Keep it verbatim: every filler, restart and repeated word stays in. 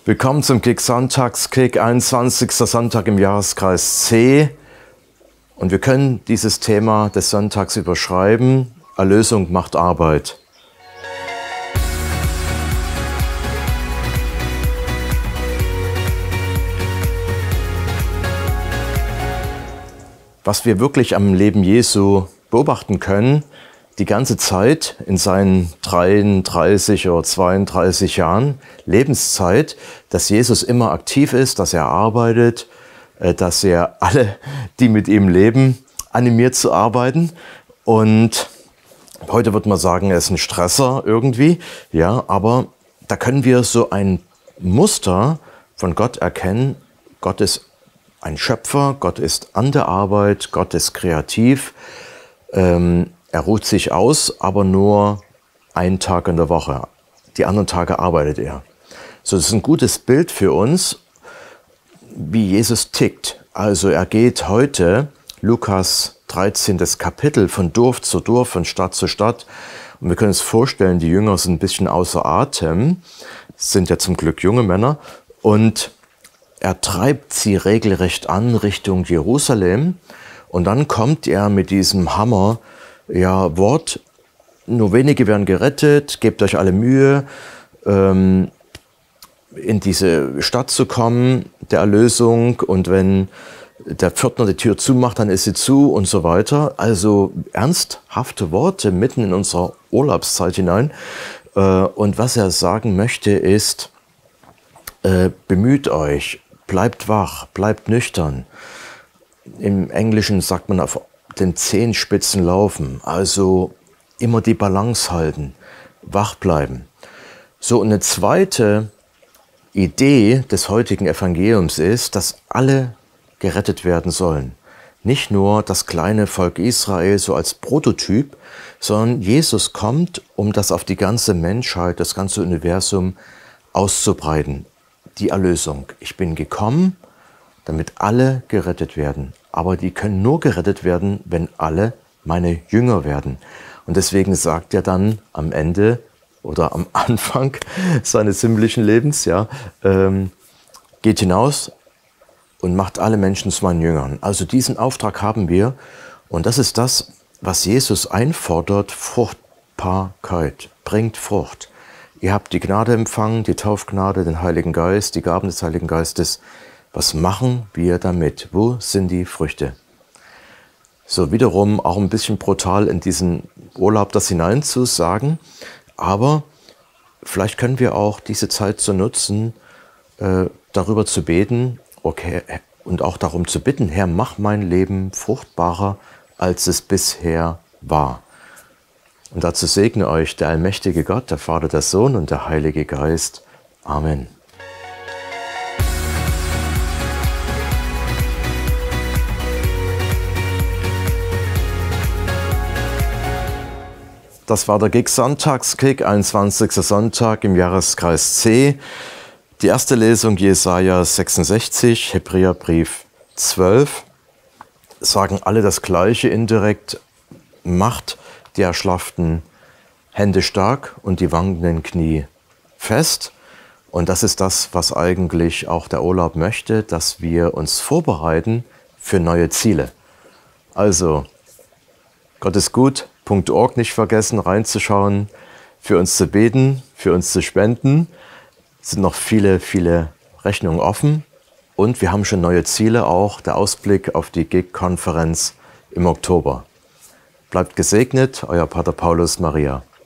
Willkommen zum Kick Sonntagskick, einundzwanzigster Sonntag im Jahreskreis C. Und wir können dieses Thema des Sonntags überschreiben: Erlösung macht Arbeit. Was wir wirklich am Leben Jesu beobachten können, die ganze Zeit in seinen dreiunddreißig oder zweiunddreißig Jahren Lebenszeit, dass Jesus immer aktiv ist, dass er arbeitet, dass er alle, die mit ihm leben, animiert zu arbeiten. Und heute würde man sagen, er ist ein Stresser irgendwie, ja, aber da können wir so ein Muster von Gott erkennen. Gott ist ein Schöpfer, Gott ist an der Arbeit, Gott ist kreativ. Ähm, er ruht sich aus, aber nur einen Tag in der Woche. Die anderen Tage arbeitet er. So, das ist ein gutes Bild für uns, wie Jesus tickt. Also er geht heute, Lukas dreizehntes Kapitel, von Dorf zu Dorf, von Stadt zu Stadt. Und wir können uns vorstellen, die Jünger sind ein bisschen außer Atem, sind ja zum Glück junge Männer. Und er treibt sie regelrecht an Richtung Jerusalem. Und dann kommt er mit diesem Hammer, ja, Wort: Nur wenige werden gerettet, gebt euch alle Mühe, ähm, in diese Stadt zu kommen, der Erlösung. Und wenn der Pförtner die Tür zumacht, dann ist sie zu und so weiter. Also ernsthafte Worte mitten in unserer Urlaubszeit hinein. Äh, und was er sagen möchte ist, äh, bemüht euch, bleibt wach, bleibt nüchtern. Im Englischen sagt man auf den Zehenspitzen laufen, also immer die Balance halten, wach bleiben. So, eine zweite Idee des heutigen Evangeliums ist, dass alle gerettet werden sollen. Nicht nur das kleine Volk Israel so als Prototyp, sondern Jesus kommt, um das auf die ganze Menschheit, das ganze Universum auszubreiten. Die Erlösung. Ich bin gekommen, damit alle gerettet werden. Aber die können nur gerettet werden, wenn alle meine Jünger werden. Und deswegen sagt er dann am Ende oder am Anfang seines himmlischen Lebens, ja, ähm, geht hinaus und macht alle Menschen zu meinen Jüngern. Also diesen Auftrag haben wir. Und das ist das, was Jesus einfordert: Fruchtbarkeit. Bringt Frucht. Ihr habt die Gnade empfangen, die Taufgnade, den Heiligen Geist, die Gaben des Heiligen Geistes. Was machen wir damit? Wo sind die Früchte? So, wiederum auch ein bisschen brutal in diesen Urlaub das hineinzusagen. Aber vielleicht können wir auch diese Zeit so nutzen, äh, darüber zu beten, okay, und auch darum zu bitten: Herr, mach mein Leben fruchtbarer, als es bisher war. Und dazu segne euch der allmächtige Gott, der Vater, der Sohn und der Heilige Geist. Amen. Das war der Kick Sonntagskick, einundzwanzigster Sonntag im Jahreskreis C. Die erste Lesung Jesaja sechsundsechzig, Hebräerbrief zwölf. Sagen alle das Gleiche indirekt: Macht die erschlafften Hände stark und die wankenden Knie fest. Und das ist das, was eigentlich auch der Urlaub möchte, dass wir uns vorbereiten für neue Ziele. Also, Gott ist gut. Punkt org nicht vergessen, reinzuschauen, für uns zu beten, für uns zu spenden. Es sind noch viele, viele Rechnungen offen. Und wir haben schon neue Ziele, auch der Ausblick auf die G I G-Konferenz im Oktober. Bleibt gesegnet, euer Pater Paulus Maria.